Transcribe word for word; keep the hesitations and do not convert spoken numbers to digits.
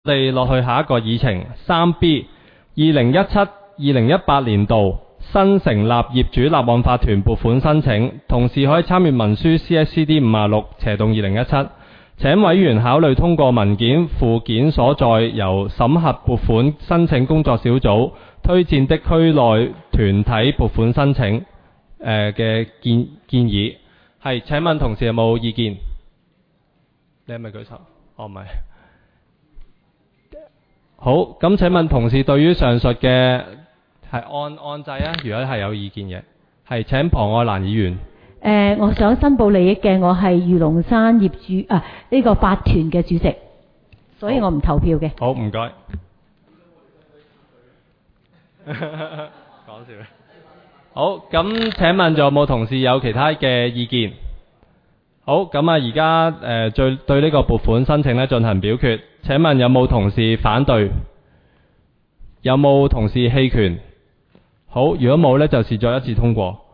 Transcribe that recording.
我哋落去下一個議程三 B 二零一七二零一八年度新成立業主立案法團撥款申請，同時可以參閱文書 C S C D 五十六斜棟二零一七。請委員考慮通過文件附件所載由審核撥款申請工作小組推薦的區內團體撥款申請誒嘅、呃、建建議。係，請問同事有冇意見？你係咪舉手？哦，唔係。好，咁請問同事對於上述嘅係按按制啊？如果係有意見嘅，係請龐愛蘭議員。 誒、呃，我想申報利益嘅，我係御龍山業主啊呢、這個法團嘅主席，所以我唔投票嘅。 好，唔該。講笑。好，咁請問仲有冇同事有其他嘅意見？好，咁啊，而家誒對對呢個撥款申請咧進行表決。請問有冇同事反對？有冇同事棄權？好，如果冇咧，就視作一致通過。